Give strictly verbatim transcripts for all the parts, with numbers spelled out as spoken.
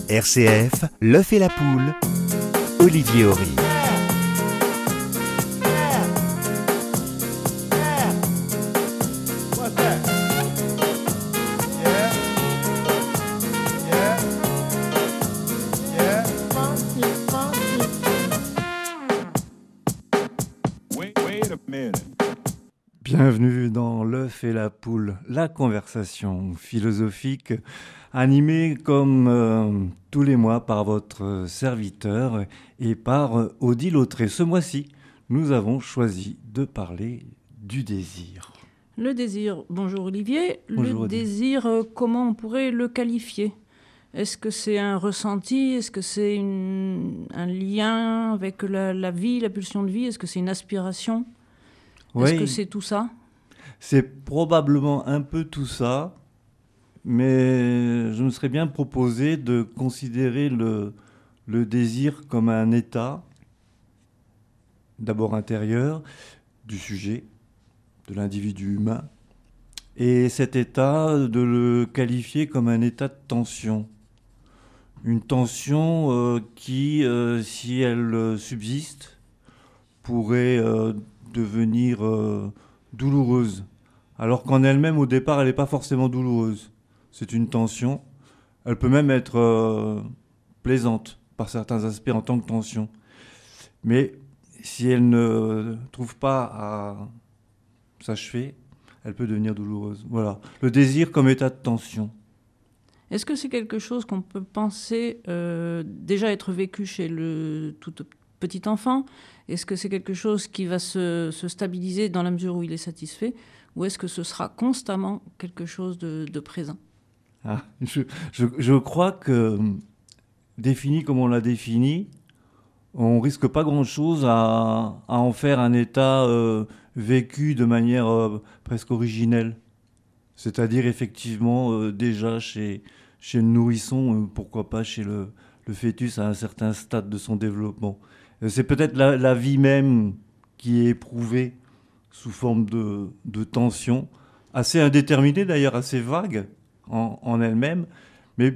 R C F, l'œuf et la poule, Olivier Horry. Bienvenue dans l'œuf et la poule, la conversation philosophique animée comme euh, tous les mois par votre serviteur et par euh, Odile Autré. Ce mois-ci, nous avons choisi de parler du désir. Le désir, bonjour Olivier. Bonjour le Odile. désir, euh, comment on pourrait le qualifier ? Est-ce que c'est un ressenti ? Est-ce que c'est une, un lien avec la, la vie, la pulsion de vie ? Est-ce que c'est une aspiration ? Oui. Est-ce que c'est tout ça ? C'est probablement un peu tout ça, mais je me serais bien proposé de considérer le, le désir comme un état, d'abord intérieur, du sujet, de l'individu humain, et cet état, de le qualifier comme un état de tension. Une tension euh, qui, euh, si elle euh, subsiste, pourrait euh, devenir euh, douloureuse. Alors qu'en elle-même, au départ, elle n'est pas forcément douloureuse. C'est une tension. Elle peut même être euh, plaisante par certains aspects en tant que tension. Mais si elle ne trouve pas à s'achever, elle peut devenir douloureuse. Voilà. Le désir comme état de tension. Est-ce que c'est quelque chose qu'on peut penser euh, déjà être vécu chez le tout petit enfant ? Est-ce que c'est quelque chose qui va se, se stabiliser dans la mesure où il est satisfait ? Ou est-ce que ce sera constamment quelque chose de, de présent ? Ah, je, je, je crois que, défini comme on l'a défini, on risque pas grand-chose à, à en faire un état euh, vécu de manière euh, presque originelle. C'est-à-dire effectivement euh, déjà chez, chez le nourrisson, euh, pourquoi pas chez le, le fœtus à un certain stade de son développement. Euh, c'est peut-être la, la vie même qui est éprouvée sous forme de, de tension, assez indéterminée d'ailleurs, assez vague en, en elle-même, mais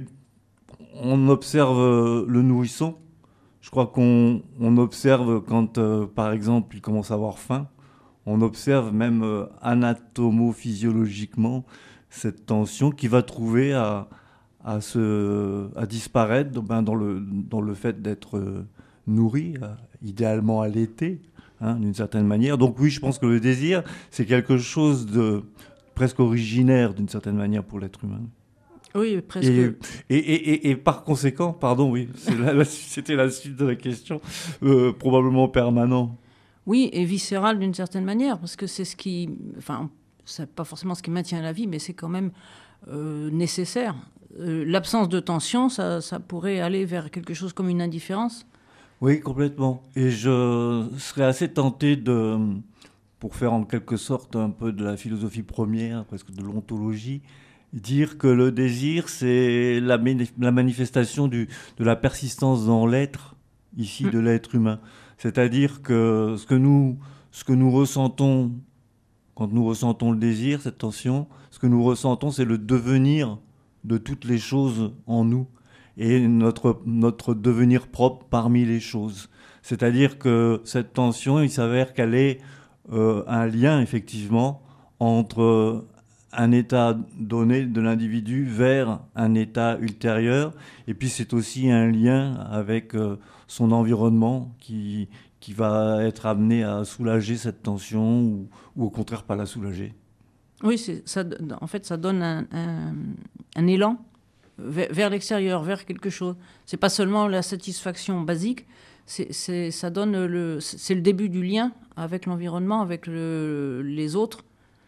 on observe euh, le nourrisson. Je crois qu'on on observe quand, euh, par exemple, il commence à avoir faim, on observe même euh, anatomo-physiologiquement cette tension qui va trouver à, à, se, à disparaître ben, dans, le, dans le fait d'être euh, nourri, euh, idéalement allaité, hein, d'une certaine manière. Donc oui, je pense que le désir, c'est quelque chose de presque originaire, d'une certaine manière, pour l'être humain. Oui, presque. Et, et, et, et, et par conséquent, pardon, oui, c'est la, la, c'était la suite de la question, euh, probablement permanent. Oui, et viscéral d'une certaine manière, parce que c'est ce qui... Enfin, c'est pas forcément ce qui maintient la vie, mais c'est quand même euh, nécessaire. Euh, l'absence de tension, ça, ça pourrait aller vers quelque chose comme une indifférence. Oui, complètement. Et je serais assez tenté de, pour faire en quelque sorte un peu de la philosophie première, presque de l'ontologie, dire que le désir, c'est la, la manifestation du, de la persistance dans l'être, ici, mmh. de l'être humain. C'est-à-dire que ce que nous, ce que nous ressentons, quand nous ressentons le désir, cette tension, ce que nous ressentons, c'est le devenir de toutes les choses en nous et notre, notre devenir propre parmi les choses. C'est-à-dire que cette tension, il s'avère qu'elle est euh, un lien, effectivement, entre un état donné de l'individu vers un état ultérieur. Et puis c'est aussi un lien avec euh, son environnement qui, qui va être amené à soulager cette tension ou, ou au contraire pas la soulager. Oui, c'est, ça, en fait, ça donne un, un, un élan vers, vers l'extérieur, vers quelque chose. C'est pas seulement la satisfaction basique, c'est, c'est, ça donne le, c'est le début du lien avec l'environnement, avec le, les autres.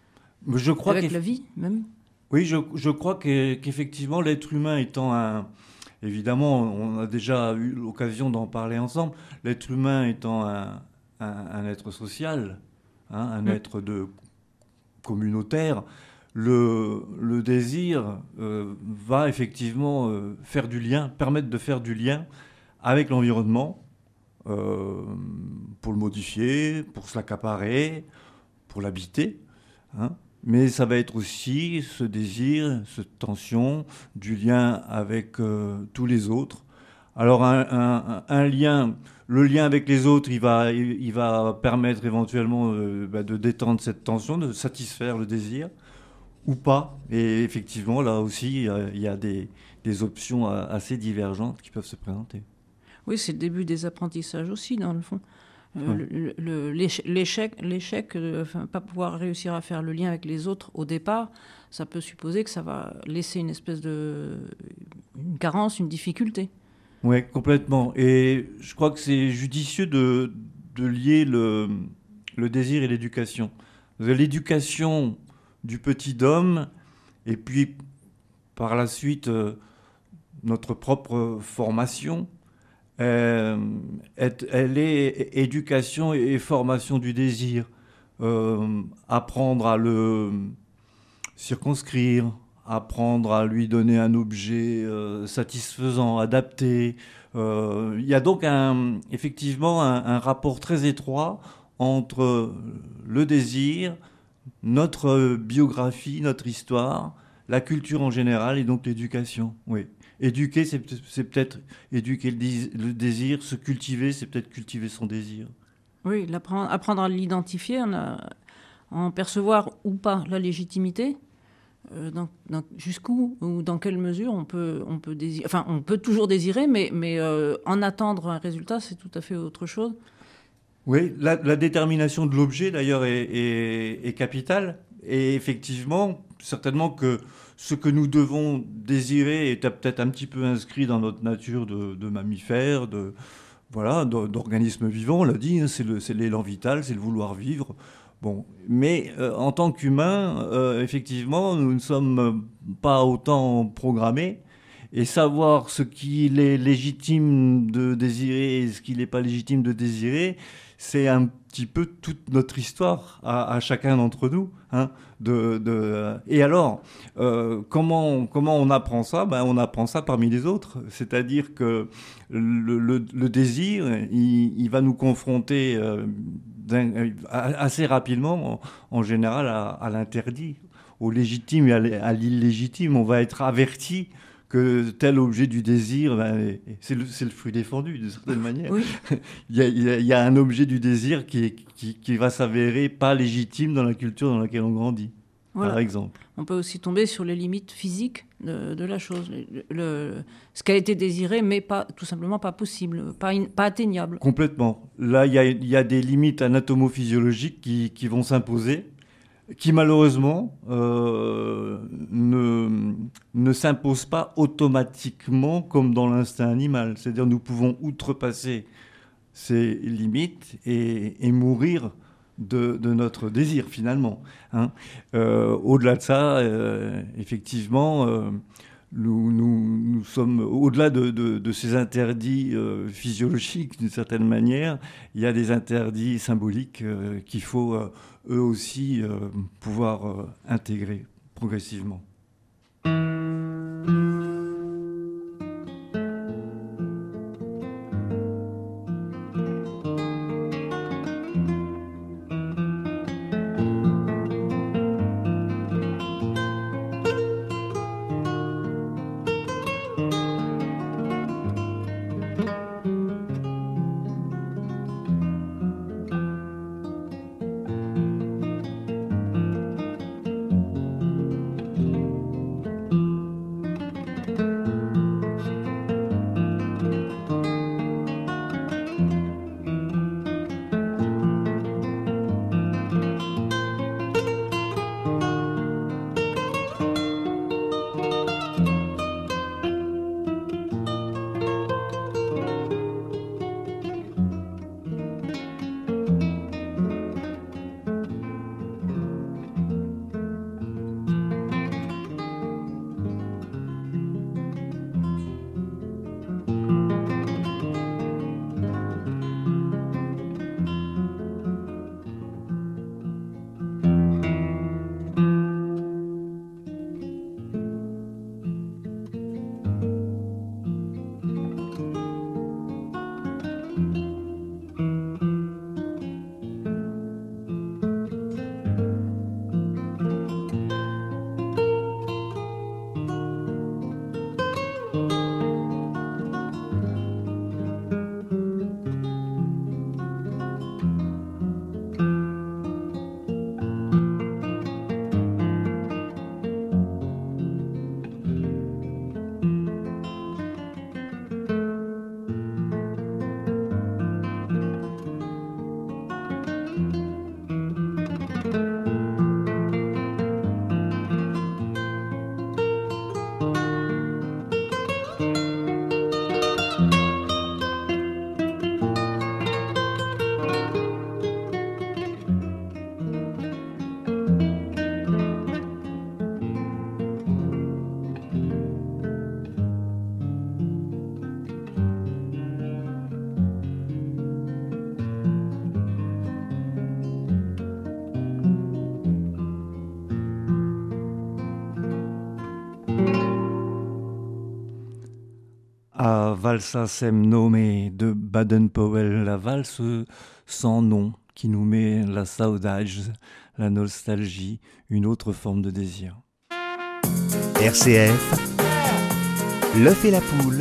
Je crois avec la vie, même. Oui, je, je crois qu'effectivement, l'être humain étant un... Évidemment, on a déjà eu l'occasion d'en parler ensemble. L'être humain étant un, un, un être social, hein, un mmh. être de communautaire, le, le désir euh, va effectivement euh, faire du lien, permettre de faire du lien avec l'environnement, euh, pour le modifier, pour se l'accaparer, pour l'habiter, hein. mais ça va être aussi ce désir, cette tension du lien avec euh, tous les autres. Alors un, un, un lien, le lien avec les autres, il va, il va permettre éventuellement euh, bah, de détendre cette tension, de satisfaire le désir, ou pas. Et effectivement, là aussi, il y a, il y a des, des options assez divergentes qui peuvent se présenter. Oui, c'est le début des apprentissages aussi, dans le fond. Euh, Ouais. le- le- l'échec, l'échec euh, enfin, pas pouvoir réussir à faire le lien avec les autres au départ, ça peut supposer que ça va laisser une espèce de... une carence, une difficulté. Oui, complètement. Et je crois que c'est judicieux de, de lier le, le désir et l'éducation. L'éducation du petit homme, et puis par la suite, euh, notre propre formation, euh, est- elle est éducation et formation du désir. Euh, apprendre à le circonscrire, apprendre à lui donner un objet euh, satisfaisant, adapté. Euh, il y a donc un, effectivement un, un rapport très étroit entre le désir, notre biographie, notre histoire, la culture en général et donc l'éducation. Oui. Éduquer, c'est peut- c'est peut-être éduquer le, dés- le désir, se cultiver, c'est peut-être cultiver son désir. Oui, l'apprendre- apprendre à l'identifier, en, a- en percevoir ou pas la légitimité, euh, dans- dans- jusqu'où ou dans quelle mesure on peut, on peut désirer. Enfin, on peut toujours désirer, mais, mais euh, en attendre un résultat, c'est tout à fait autre chose. Oui, la, la détermination de l'objet d'ailleurs est, est- est capitale. Et effectivement, certainement que ce que nous devons désirer est peut-être un petit peu inscrit dans notre nature de, de mammifère, de, voilà, d'o- d'organisme vivant, on l'a dit, hein, c'est le, c'est l'élan vital, c'est le vouloir vivre. Bon, mais euh, en tant qu'humain, euh, effectivement, nous ne sommes euh, pas autant programmés. Et savoir ce qu'il est légitime de désirer et ce qu'il n'est pas légitime de désirer, c'est un petit peu toute notre histoire à, à chacun d'entre nous. Hein, de, de... Et alors, euh, comment, comment on apprend ça? Ben, on apprend ça parmi les autres. C'est-à-dire que le, le- le désir, il, il va nous confronter euh, d'un- assez rapidement, en, en général, à, à l'interdit, au légitime et à l'é- à l'illégitime. On va être averti que tel objet du désir, ben, c'est le, c'est le fruit défendu, d'une certaine manière. Oui, Il y a, il y a- il y a un objet du désir qui, est- qui, qui va s'avérer pas légitime dans la culture dans laquelle on grandit, par voilà. exemple. On peut aussi tomber sur les limites physiques de, de la chose. Le, le- ce qui a été désiré, mais pas, tout simplement pas possible, pas, in- pas atteignable. Complètement. Là, il y a, il y a des limites anatomophysiologiques qui, qui vont s'imposer, qui malheureusement euh, ne, ne s'imposent pas automatiquement comme dans l'instinct animal. C'est-à-dire nous pouvons outrepasser ces limites et, et mourir de, de notre désir finalement. Hein. Euh, au-delà de ça, euh, effectivement, euh, nous, nous, nous sommes au-delà de, de, de ces interdits euh, physiologiques d'une certaine manière. Il y a des interdits symboliques euh, qu'il faut euh, eux aussi euh, pouvoir euh, intégrer progressivement. à Valsa Sem Nome de Baden-Powell, la valse sans nom qui nous met la saudade, la nostalgie, une autre forme de désir. R C F, l'œuf et la poule,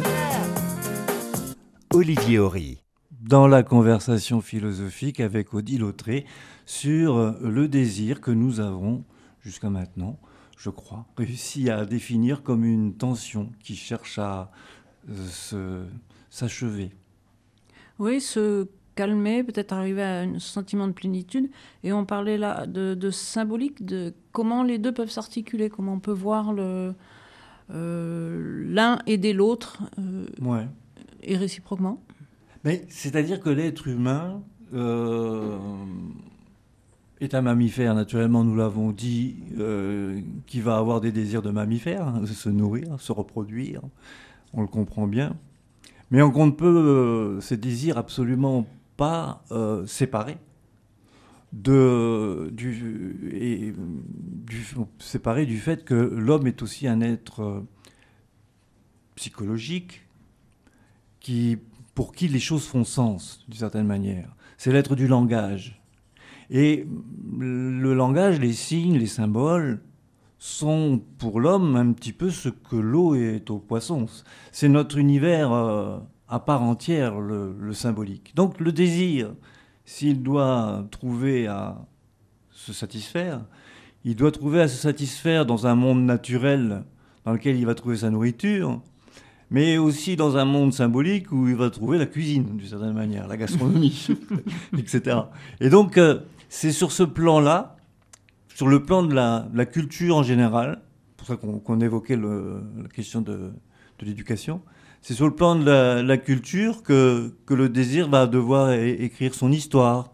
Olivier Horry. Dans la conversation philosophique avec Odile Autré sur le désir que nous avons jusqu'à maintenant, je crois, réussi à définir comme une tension qui cherche à euh, se, s'achever. Oui, se calmer, peut-être arriver à un sentiment de plénitude. Et on parlait là de, de symbolique, de comment les deux peuvent s'articuler, comment on peut voir le, euh, l'un aider l'autre, euh, Ouais. et réciproquement. Mais c'est-à-dire que l'être humain euh, est un mammifère, naturellement, nous l'avons dit, euh, qui va avoir des désirs de mammifère, hein, se nourrir, se reproduire, on le comprend bien. Mais on ne peut euh, ces désirs absolument pas euh, séparer de, du, et, du, séparer du fait que l'homme est aussi un être euh, psychologique qui, pour qui les choses font sens, d'une certaine manière. C'est l'être du langage. Et le langage, les signes, les symboles sont pour l'homme un petit peu ce que l'eau est au poisson. C'est notre univers euh, à part entière, le, le symbolique. Donc le désir, s'il doit trouver à se satisfaire, il doit trouver à se satisfaire dans un monde naturel dans lequel il va trouver sa nourriture, mais aussi dans un monde symbolique où il va trouver la cuisine, d'une certaine manière, la gastronomie, et cetera. Et donc, euh, c'est sur ce plan-là, sur le plan de la, de la culture en général, c'est pour ça qu'on, qu'on évoquait le, la question de, de l'éducation, c'est sur le plan de la, la culture que, que le désir va devoir é- écrire son histoire,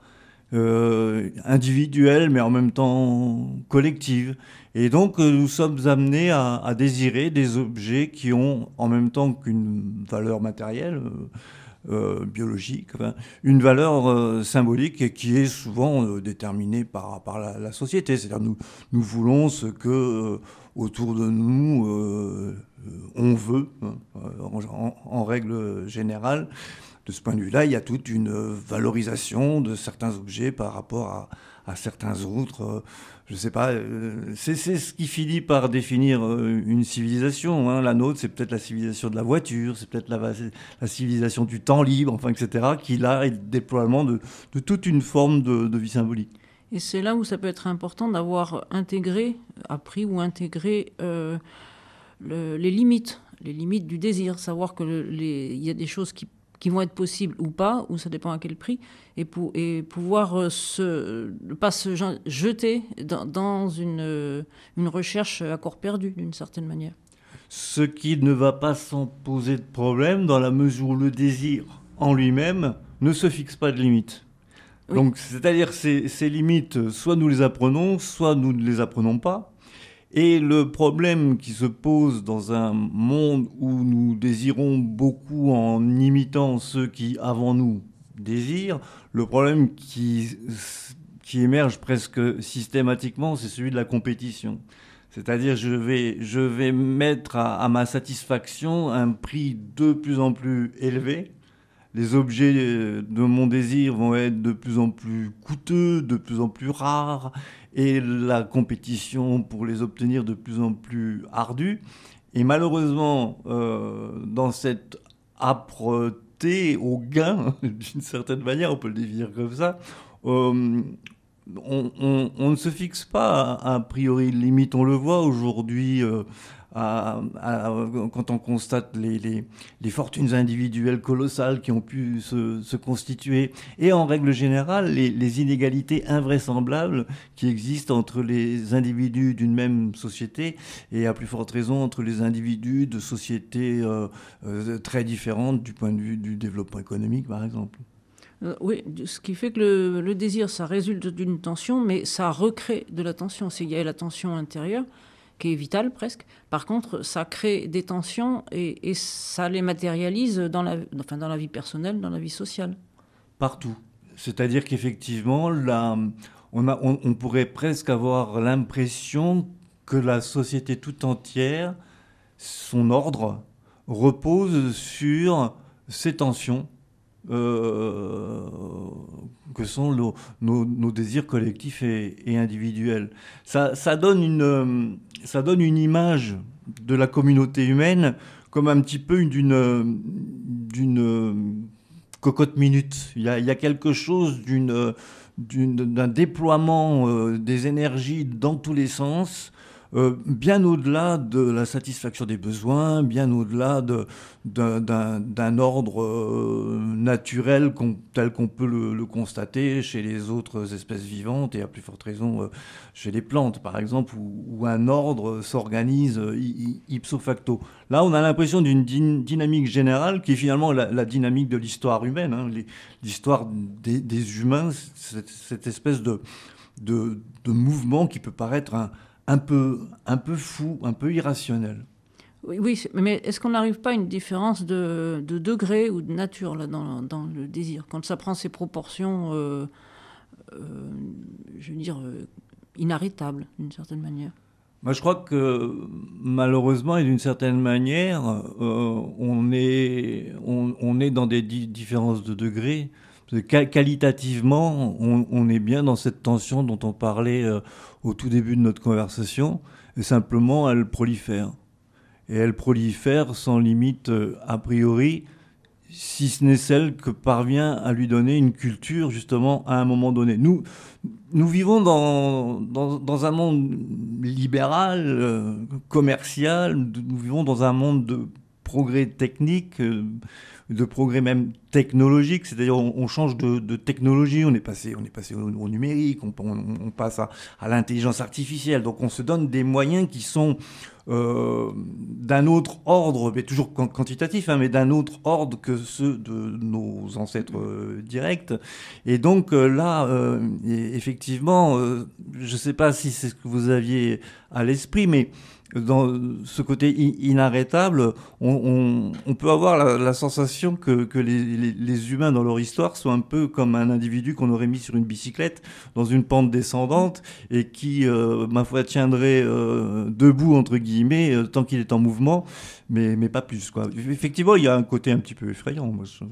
euh, individuelle, mais en même temps collective. Et donc, euh, nous sommes amenés à, à désirer des objets qui ont, en même temps qu'une valeur matérielle, euh, euh, biologique, enfin, une valeur euh, symbolique qui est souvent euh, déterminée par, par la, la société. C'est-à-dire nous, nous voulons ce que, euh, autour de nous, euh, on veut, hein, en, en, en règle générale. De ce point de vue-là, il y a toute une valorisation de certains objets par rapport à, à certains autres. Je ne sais pas, c'est, c'est ce qui finit par définir une civilisation. Hein. La nôtre, c'est peut-être la civilisation de la voiture, c'est peut-être la, la civilisation du temps libre, enfin, et cetera, qui là est le déploiement de, de toute une forme de, de vie symbolique. Et c'est là où ça peut être important d'avoir intégré, appris ou intégré euh, le, les limites, les limites du désir, savoir que le, les, il y a des choses qui qui vont être possibles ou pas, ou ça dépend à quel prix, et, pour, et pouvoir se, ne pas se jeter dans, dans une, une recherche à corps perdu, d'une certaine manière. Ce qui ne va pas sans poser de problème dans la mesure où le désir en lui-même ne se fixe pas de limites. Oui. Donc, c'est-à-dire ces, ces limites, soit nous les apprenons, soit nous ne les apprenons pas. Et le problème qui se pose dans un monde où nous désirons beaucoup en imitant ceux qui, avant nous, désirent, le problème qui, qui émerge presque systématiquement, c'est celui de la compétition. C'est-à-dire je vais, je vais mettre à, à ma satisfaction un prix de plus en plus élevé. Les objets de mon désir vont être de plus en plus coûteux, de plus en plus rares, et la compétition pour les obtenir de plus en plus ardue. Et malheureusement, euh, dans cette âpreté au gain, d'une certaine manière, on peut le définir comme ça, euh, on, on, on ne se fixe pas a priori de limite. On le voit aujourd'hui euh, à, à, quand on constate les, les, les fortunes individuelles colossales qui ont pu se, se constituer, et en règle générale les, les inégalités invraisemblables qui existent entre les individus d'une même société, et à plus forte raison entre les individus de sociétés euh, euh, très différentes du point de vue du développement économique, par exemple. Euh, oui, ce qui fait que le, le désir, ça résulte d'une tension, mais ça recrée de la tension. Il y a la tension intérieure, qui est vitale presque. Par contre, ça crée des tensions et, et ça les matérialise dans la, enfin, dans la vie personnelle, dans la vie sociale. Partout. C'est-à-dire qu'effectivement, là, on, a, on, on pourrait presque avoir l'impression que la société tout entière, son ordre, repose sur ces tensions euh, que sont nos, nos, nos désirs collectifs et, et individuels. Ça, ça, donne une, ça donne une image de la communauté humaine comme un petit peu d'une, d'une cocotte minute. Il y a, il y a quelque chose d'une, d'une, d'un déploiement euh, des énergies dans tous les sens, Euh, bien au-delà de la satisfaction des besoins, bien au-delà de, d'un, d'un, d'un ordre euh, naturel qu'on, tel qu'on peut le, le constater chez les autres espèces vivantes et à plus forte raison euh, chez les plantes, par exemple, où, où un ordre s'organise euh, ipso facto. Là, on a l'impression d'une din- dynamique générale qui est finalement la, la dynamique de l'histoire humaine, hein, les, l'histoire des, des humains, cette, cette espèce de, de, de mouvement qui peut paraître un un peu, un peu fou, un peu irrationnel. Oui, oui, mais est-ce qu'on n'arrive pas à une différence de, de degré ou de nature là, dans, dans le désir, quand ça prend ses proportions, euh, euh, je veux dire, euh, inarrêtables, d'une certaine manière? Moi, je crois que malheureusement et d'une certaine manière, euh, on, est, on, on est dans des di- différences de degrés. Qualitativement, on, on est bien dans cette tension dont on parlait euh, au tout début de notre conversation, et simplement elle prolifère. Et elle prolifère sans limite euh, a priori, si ce n'est celle que parvient à lui donner une culture justement à un moment donné. Nous, nous vivons dans, dans, dans un monde libéral, euh, commercial, nous vivons dans un monde de progrès technique, euh, de progrès même technologique, c'est-à-dire on, on change de, de technologie, on est passé, on est passé au, au numérique, on, on, on passe à, à l'intelligence artificielle, donc on se donne des moyens qui sont euh, d'un autre ordre, mais toujours quantitatif, hein, mais d'un autre ordre que ceux de nos ancêtres euh, directs. Et donc euh, là, euh, et effectivement, euh, je ne sais pas si c'est ce que vous aviez à l'esprit, mais dans ce côté inarrêtable, on, on, on peut avoir la, la sensation que, que les, les, les humains dans leur histoire sont un peu comme un individu qu'on aurait mis sur une bicyclette dans une pente descendante et qui, euh, ma foi, tiendrait euh, debout, entre guillemets, euh, tant qu'il est en mouvement, mais, mais pas plus, quoi. Effectivement, il y a un côté un petit peu effrayant, moi, je...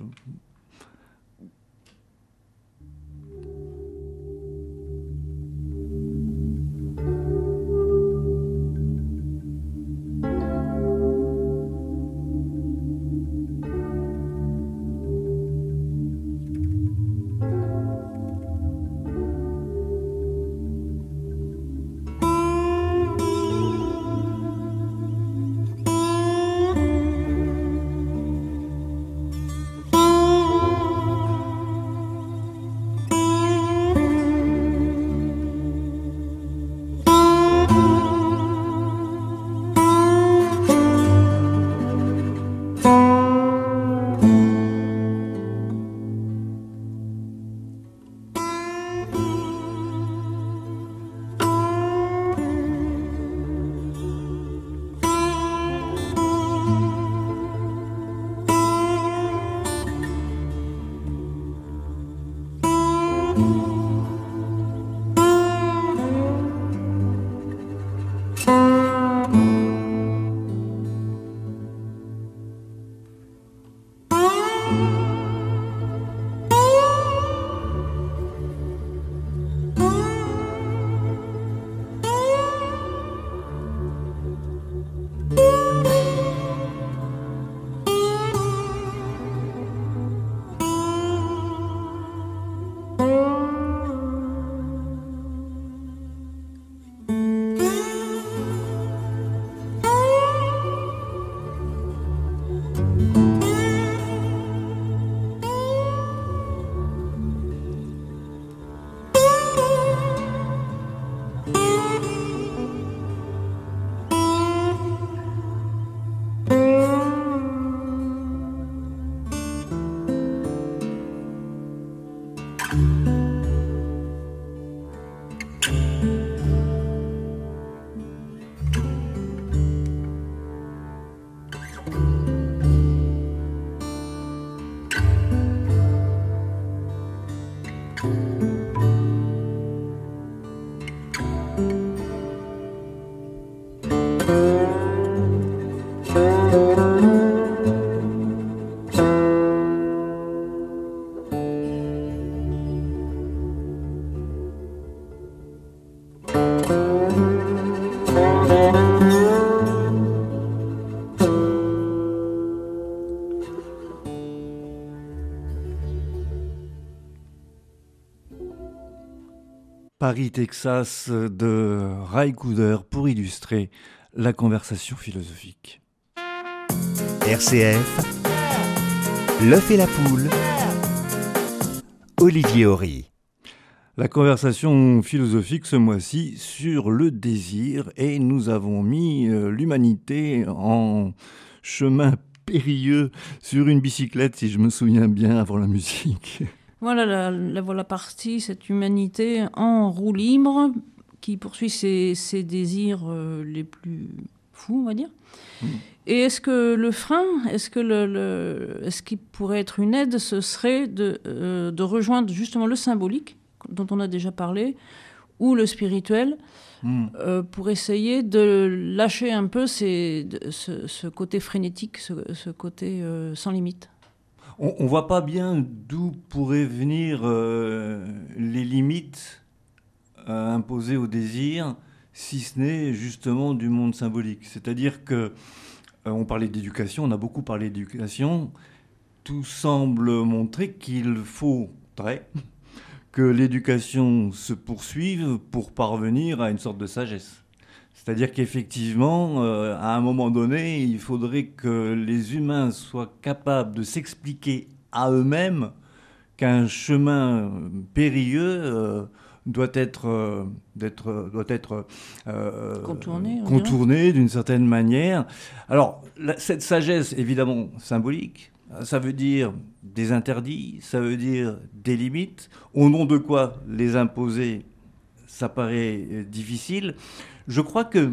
Paris, Texas de Ray Cooder pour illustrer la conversation philosophique. R C F, l'œuf et la poule, Olivier Horry. La conversation philosophique ce mois-ci sur le désir, et nous avons mis euh, l'humanité en chemin périlleux sur une bicyclette, si je me souviens bien, avant la musique. Voilà la, la voilà partie, cette humanité en roue libre qui poursuit ses, ses désirs euh, les plus fous, on va dire. Mmh. Et est-ce que le frein, est-ce que le, le, est-ce qu'il pourrait être une aide, ce serait de, euh, de rejoindre justement le symbolique, dont on a déjà parlé, ou le spirituel, mmh. euh, pour essayer de lâcher un peu ces, de, ce, ce côté frénétique, ce, ce côté euh, sans limite. On ne voit pas bien d'où pourraient venir euh, les limites euh, imposées au désir, si ce n'est justement du monde symbolique. C'est-à-dire que, euh, on parlait d'éducation, on a beaucoup parlé d'éducation, tout semble montrer qu'il faudrait que l'éducation se poursuive pour parvenir à une sorte de sagesse. C'est-à-dire qu'effectivement, euh, à un moment donné, il faudrait que les humains soient capables de s'expliquer à eux-mêmes qu'un chemin périlleux euh, doit être, euh, d'être, doit être euh, contourné, contourné d'une certaine manière. Alors, la, cette sagesse, évidemment, symbolique, ça veut dire des interdits, ça veut dire des limites. Au nom de quoi les imposer, ça paraît difficile. Je crois que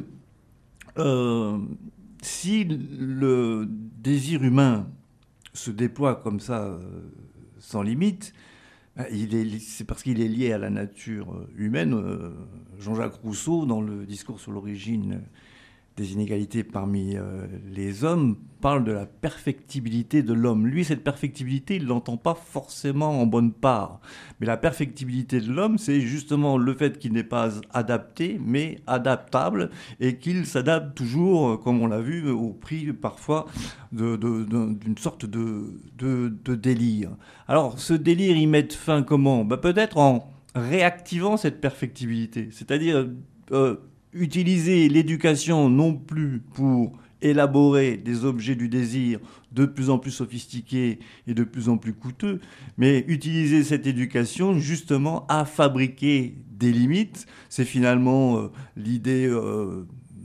euh, si le désir humain se déploie comme ça, euh, sans limite, il est, c'est parce qu'il est lié à la nature humaine. Euh, Jean-Jacques Rousseau, dans le discours sur l'origine des inégalités parmi euh, les hommes, parle de la perfectibilité de l'homme. Lui, cette perfectibilité, il ne l'entend pas forcément en bonne part. Mais la perfectibilité de l'homme, c'est justement le fait qu'il n'est pas adapté, mais adaptable, et qu'il s'adapte toujours, comme on l'a vu, au prix parfois de, de, de, d'une sorte de, de, de délire. Alors, ce délire, il met fin comment ? Ben, peut-être en réactivant cette perfectibilité, c'est-à-dire euh, utiliser l'éducation non plus pour élaborer des objets du désir de plus en plus sophistiqués et de plus en plus coûteux, mais utiliser cette éducation justement à fabriquer des limites. C'est finalement euh, l'idée euh,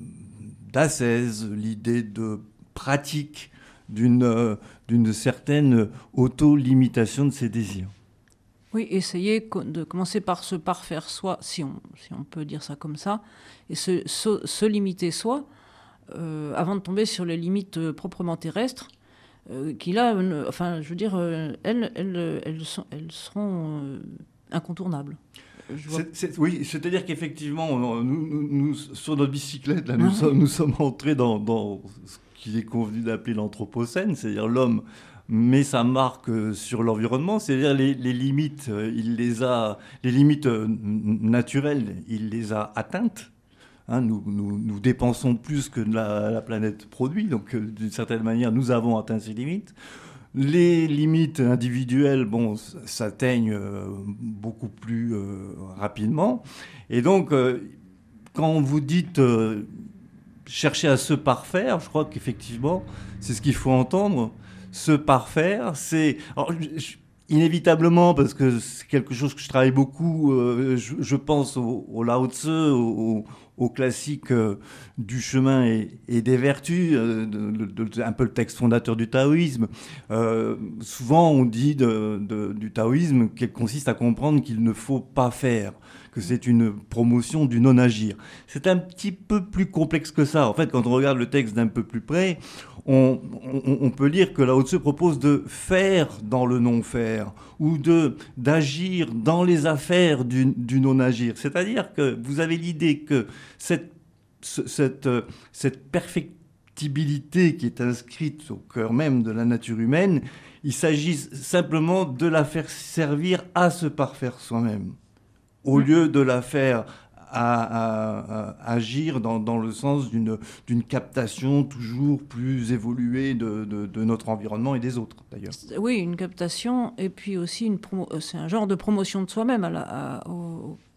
d'ascèse, l'idée de pratique d'une, euh, d'une certaine auto-limitation de ses désirs. Oui, essayer de commencer par se parfaire soi, si on, si on peut dire ça comme ça, et se, se, se limiter soi, euh, avant de tomber sur les limites euh, proprement terrestres, euh, qui là, euh, enfin, je veux dire, euh, elles, elles, elles, sont, elles seront euh, incontournables. C'est, c'est, oui, c'est-à-dire qu'effectivement, nous, nous, nous, sur notre bicyclette, là, nous, ah, sommes, nous sommes entrés dans, dans ce qu'il est convenu d'appeler l'anthropocène, c'est-à-dire l'homme met sa marque sur l'environnement, c'est-à-dire les, les limites, il les a, les limites naturelles, il les a atteintes. Hein, nous, nous, nous dépensons plus que la, la planète produit, donc d'une certaine manière, nous avons atteint ces limites. Les limites individuelles, bon, s'atteignent beaucoup plus euh, rapidement. Et donc, euh, quand vous dites euh, chercher à se parfaire, je crois qu'effectivement, c'est ce qu'il faut entendre. Se parfaire, c'est... Alors, je, inévitablement, parce que c'est quelque chose que je travaille beaucoup, euh, je, je pense au, au Lao Tzu, au, au classique euh, du chemin et, et des vertus, euh, de, de, de, un peu le texte fondateur du taoïsme. Euh, souvent, on dit de, de, du taoïsme qu'il consiste à comprendre qu'il ne faut pas faire, que c'est une promotion du non-agir. C'est un petit peu plus complexe que ça. En fait, quand on regarde le texte d'un peu plus près, on, on, on peut lire que Lao Tzu propose de faire dans le non-faire ou de, d'agir dans les affaires du, du non-agir. C'est-à-dire que vous avez l'idée que cette, cette, cette perfectibilité qui est inscrite au cœur même de la nature humaine, il s'agit simplement de la faire servir à se parfaire soi-même, au lieu de la faire à, à, à agir dans, dans le sens d'une, d'une captation toujours plus évoluée de, de, de notre environnement et des autres, d'ailleurs. Oui, une captation, et puis aussi une promo- c'est un genre de promotion de soi-même à la, à, au,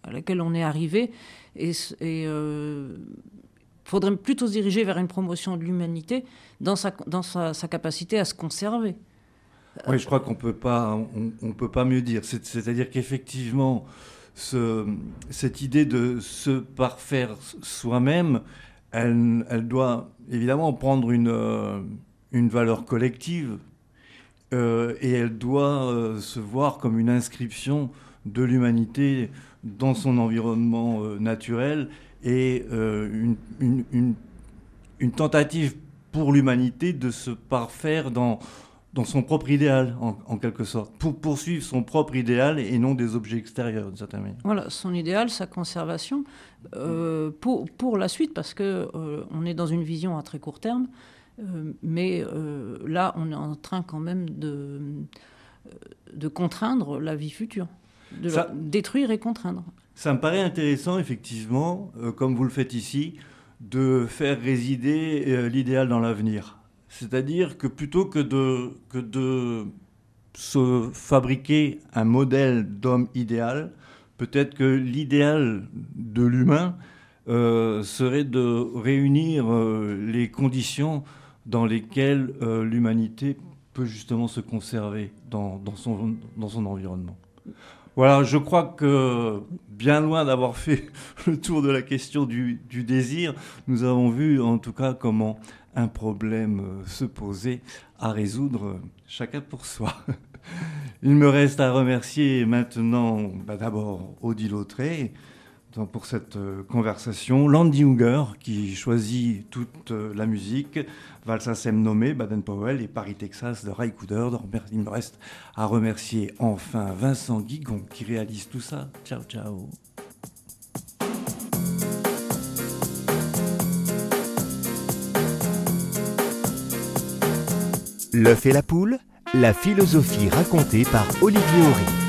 à laquelle on est arrivé. Et il euh, faudrait plutôt se diriger vers une promotion de l'humanité dans sa, dans sa, sa capacité à se conserver. Oui, je crois qu'on peut pas, on, on peut pas mieux dire. C'est, c'est-à-dire qu'effectivement, ce, cette idée de se parfaire soi-même, elle, elle doit évidemment prendre une, euh, une valeur collective euh, et elle doit euh, se voir comme une inscription de l'humanité dans son environnement euh, naturel et euh, une, une, une, une tentative pour l'humanité de se parfaire dans, dans son propre idéal, en, en quelque sorte, pour poursuivre son propre idéal et non des objets extérieurs, d'une certaine manière. Voilà, son idéal, sa conservation, euh, pour, pour la suite, parce qu'on euh, est dans une vision à très court terme, euh, mais euh, là, on est en train quand même de, de contraindre la vie future. De Ça, la, détruire et contraindre. Ça me paraît intéressant, effectivement, euh, comme vous le faites ici, de faire résider euh, l'idéal dans l'avenir. C'est-à-dire que plutôt que de, que de se fabriquer un modèle d'homme idéal, peut-être que l'idéal de l'humain euh, serait de réunir euh, les conditions dans lesquelles euh, l'humanité peut justement se conserver dans, dans, son, dans son environnement. Voilà, je crois que, bien loin d'avoir fait le tour de la question du, du désir, nous avons vu en tout cas comment un problème se posait à résoudre, chacun pour soi. Il me reste à remercier maintenant bah, d'abord Odile Autré pour cette conversation, Landy Unger qui choisit toute la musique, Valsasem nommé, Baden-Powell et Paris, Texas de Ray Cooder. Il me reste à remercier enfin Vincent Guigon qui réalise tout ça. Ciao, ciao. L'œuf et la poule, la philosophie racontée par Olivier Horry.